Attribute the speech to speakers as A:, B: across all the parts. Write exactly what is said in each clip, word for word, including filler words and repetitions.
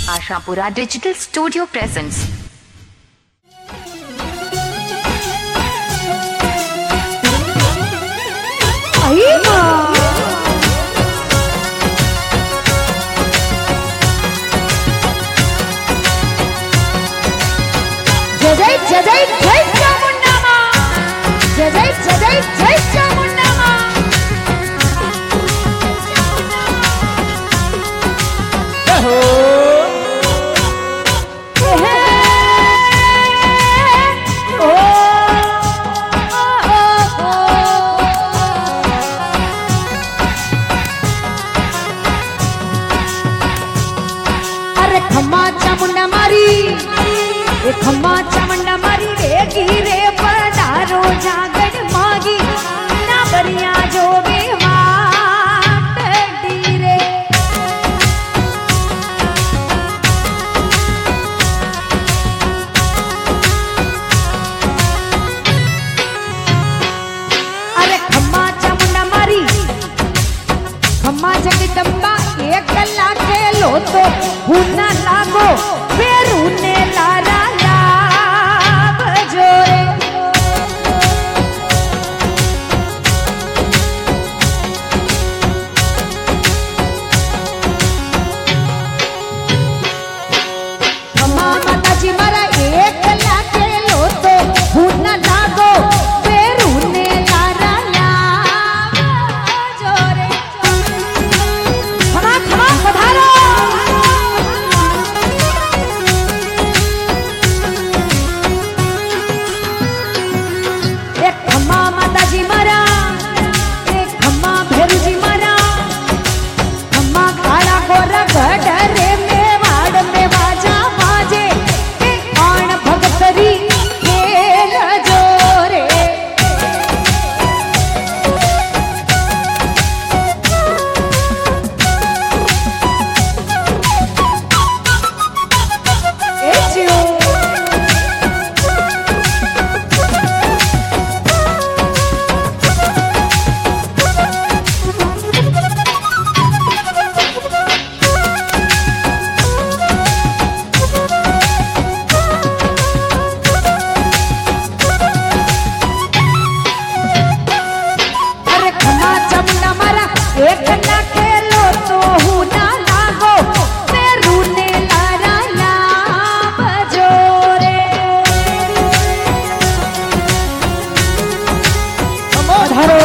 A: Ashapura digital studio presents.
B: जय जय जय जय जय चामुंडा मां, जय जय जय जय जय चामुंडा मां। हो खम्मा चामुंडा मारी, ए खम्मा चामुंडा मारी रे गिरे पधारो जागड़ मागी ना बरिया जोगे वाट डीरे। अरे खम्मा चामुंडा मारी, खम्मा जगदम्बा एक गल्ला खेलो तो भूना लागो फेरू ने लारा लाभ जोरे। खम्मा माता जी मारा एक गल्ला खेलो तो भूना लागो फेरू ने लारा लाभ जोरे। खमा खमा पधारो। एक खम्मा माता जी मारा, एक खम्मा भेरू जी मारा, खम्मा काला गोरा गडरे मेवाड़ में बाजा बाजे के आण भगतरी खेल जोरे। ए जियो अरे खम्मा चामुंडा मारा एक ना खेलो तो हूँ ना लागो फेरू ने लारा लाभ जोरे। पधारो।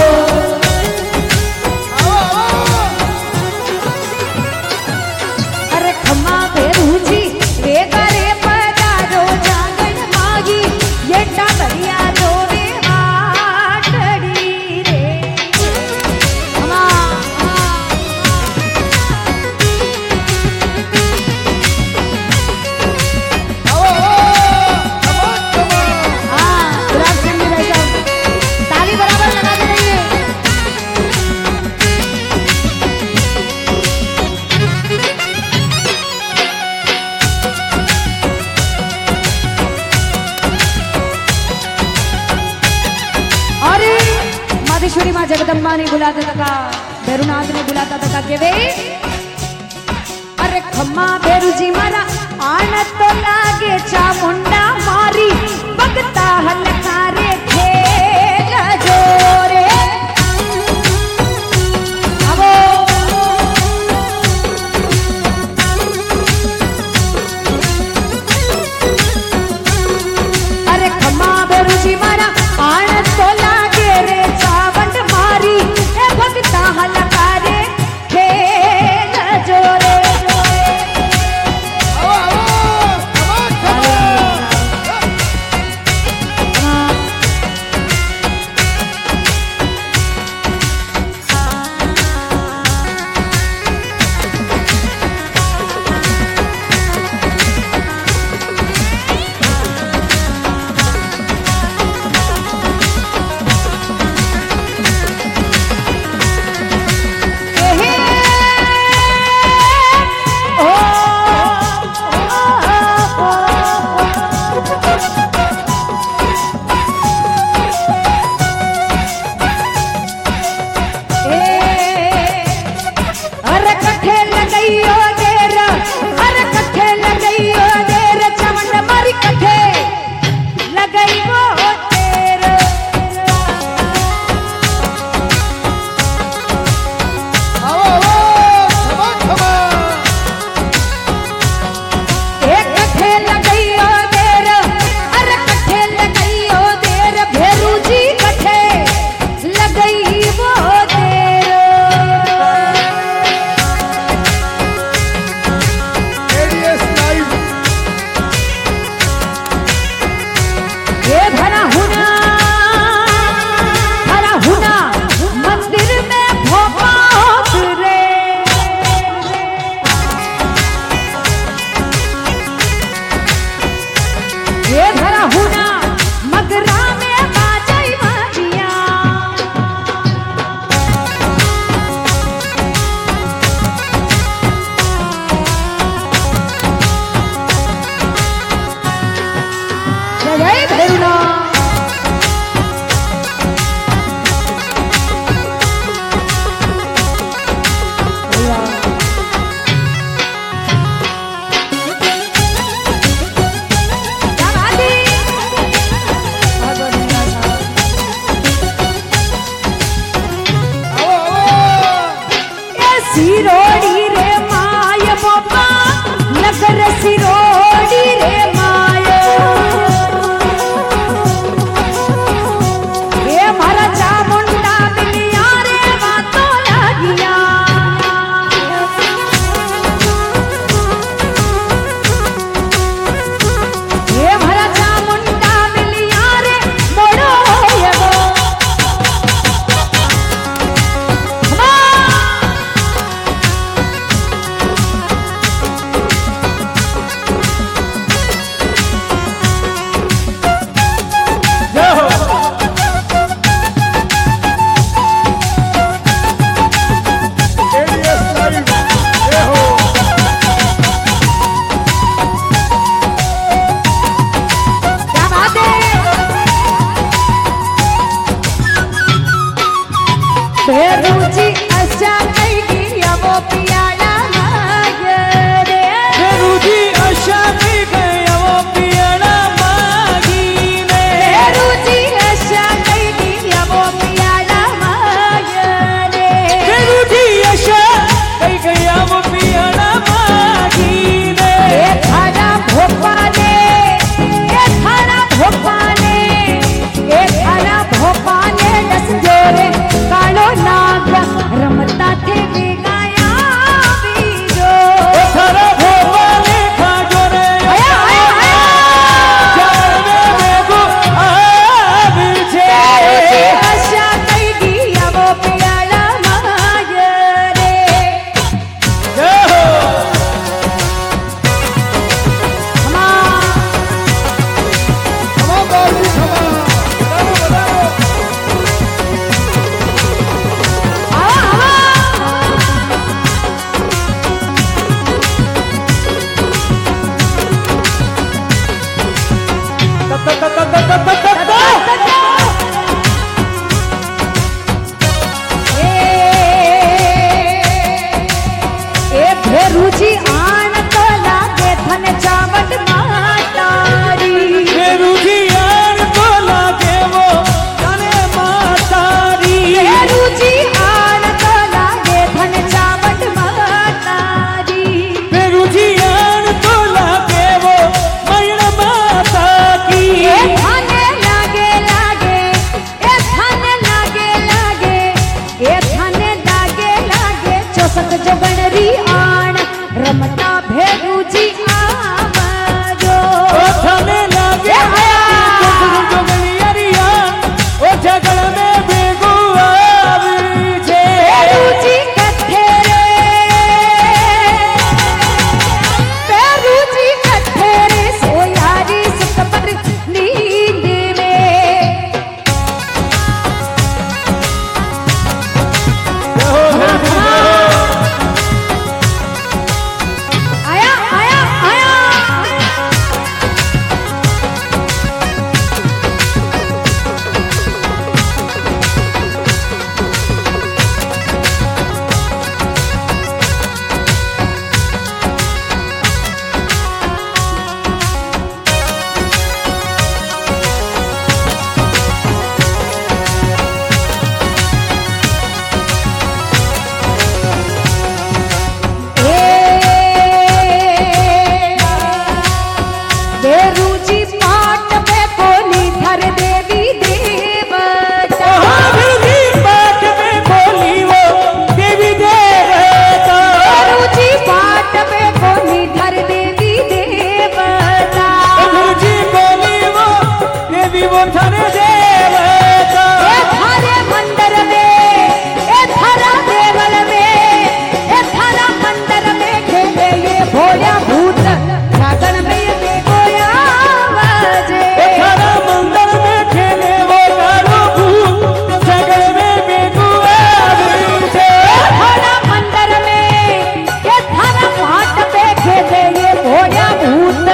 B: अरे खम्मा भेरू जी रे गरे पधारो जागण मागी ये डाबरिया जोरे आटड़ी रे। खम्मा हाँ गुलाब सिंह जी भाई साहब ताली बराबर लगाते रहिए। अरे माधेश्वरी माँ जगदम्बा ने बुलाता तका, भैरुनाथ ने बुलाता तका के वे। अरे खम्मा भेरू जी मारा आन तो लागे चामुंडा मारी बगता हलकारे खेल जोरे। आवो अरे खम्मा भेरू जी मारा आन तो लागे रे चावंड मारी ए भगता हलकारे खेल जोरे।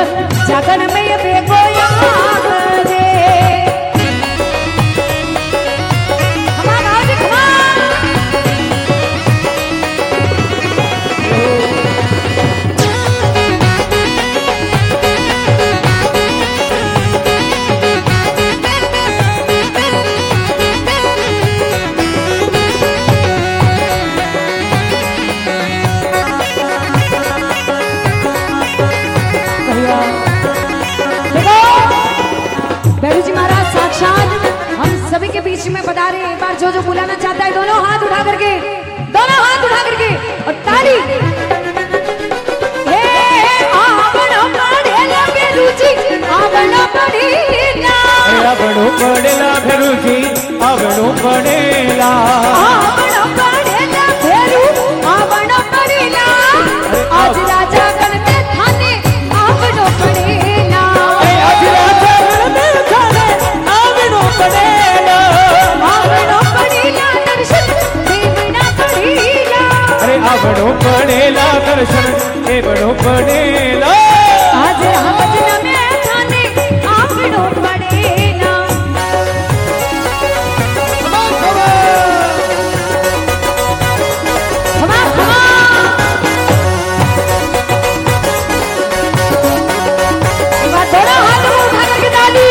B: जगन में ये बेगो याद रे कमान आओ जी कमान सभी के बीच में बता रहे एक बार जो जो बुलाना चाहता है दोनों हाथ उठा करके दोनों हाथ उठा करके और ताली हे आवणो पड़ेला बेरुजी आवणो पड़ेला
C: आवणो पड़ेला बेरुजी आवणो पड़ेला
B: आवणो पड़ेला बेरु आवणो पड़ेला आज राजा गणते थाने आवणो पड़ेला
C: आज राजा गणते थाने आवणो पड़ेला
B: आवणो पड़ेला दर्शन देवना पड़ेला
C: अरे आवणो पड़ेला दर्शन देवनो पड़ेला
B: आज हम जना में थाने आवणो पड़ेला खमा खमा बात दोनों हाथ उठा करके ताली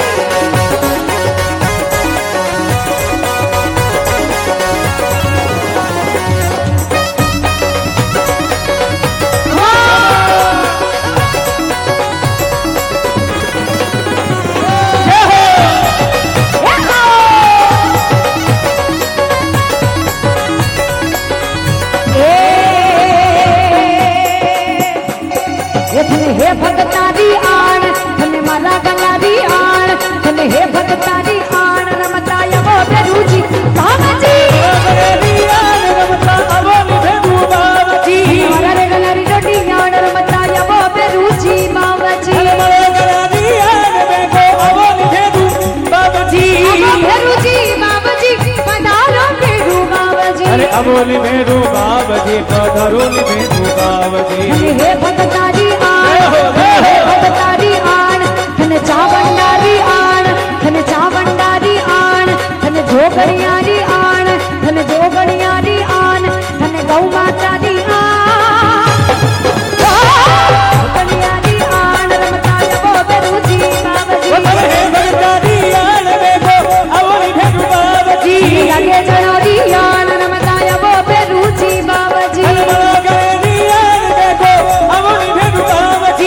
B: हे भगतारी आण थने मारा गलारी आण थने हे भगतारी आण रमता यवो बेरुजी बाबाजी
C: गलारी आण रमता अवो बेरु बाबाजी
B: मारा रे गलारी रोटी आण रमता यवो बेरुजी बाबाजी
C: मारा गलारी आण बेगो अवो बेरु बाबाजी
B: बेरुजी बाबाजी पधारो बेरु बाबाजी
C: अरे अवो बेरु बाबाजी पधारो बेरु बाबाजी
B: हे भगतारी भगतारी आण थने चावंडारी आण थने चावंडारी आण थने जोगणियारी आण थने जोगणियारी आण थने गौ मातारी आण जोगणियारी आण रमता यवो बेरुजी बाबाजी
C: हे भगतारी आण बेगो अवो बेरु बाबाजी
B: लगे जनोरी आण रमता यवो बेरुजी बाबाजी
C: गलारी आण बेगो अवो बेरु बाबाजी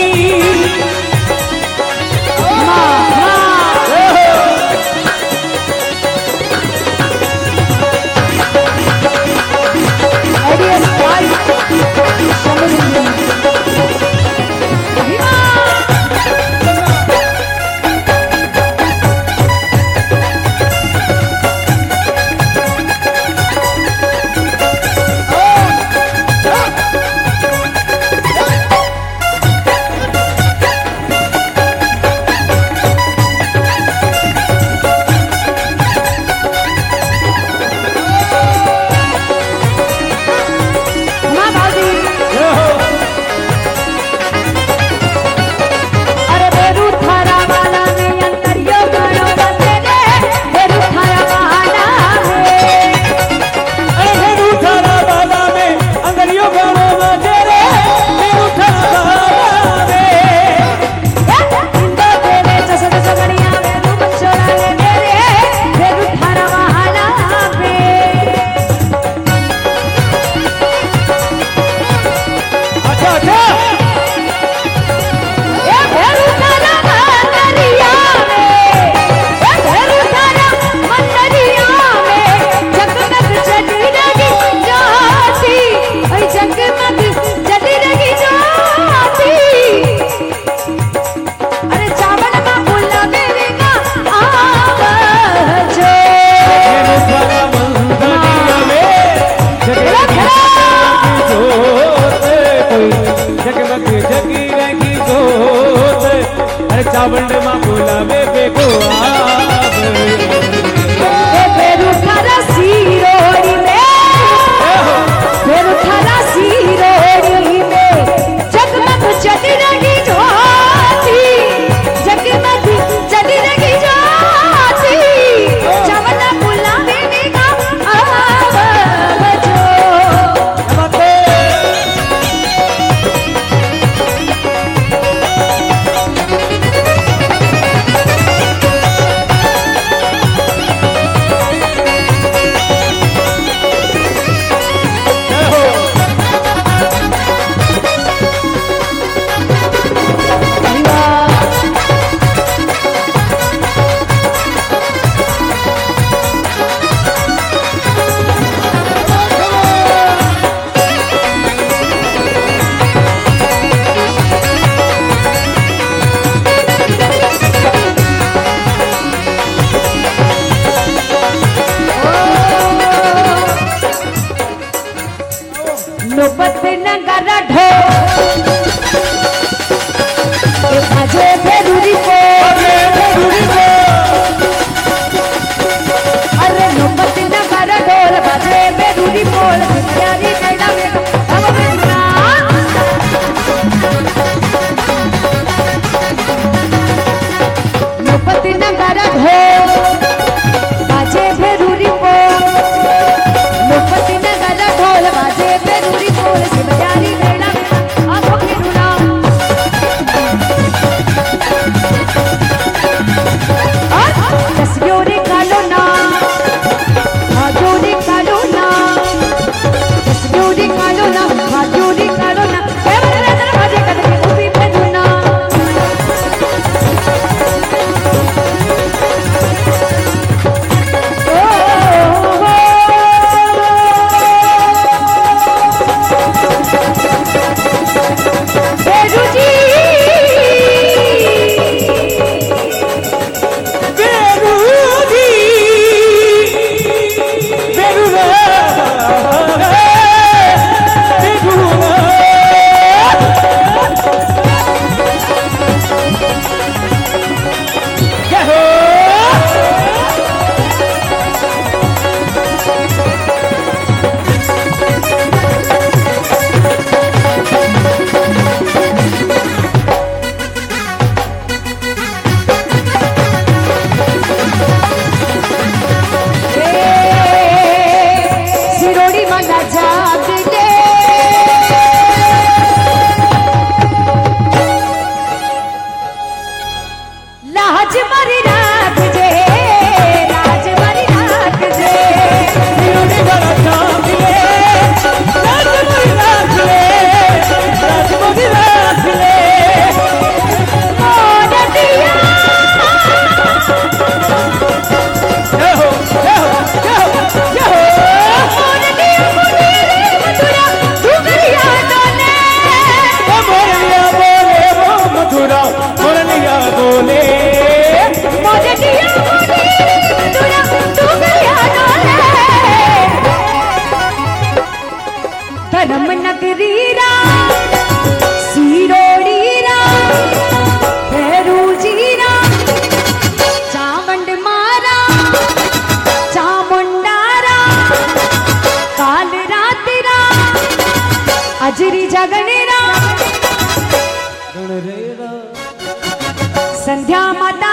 C: चावंड मा बोलावे बेगो आवे
B: ए फेरू थारा सीरोड़ी में फेरू थारा सीरोड़ी में जगमग जगी रही ज्योति
C: डोले
B: मोजे दिया मोदी तुरा डुगरिया डोले धर्म नगरीरा सीरोड़ीरा भैरू जीरा चावंड मारा चामुंडारा काल रातिरा अजरी जगनेरा संध्या माता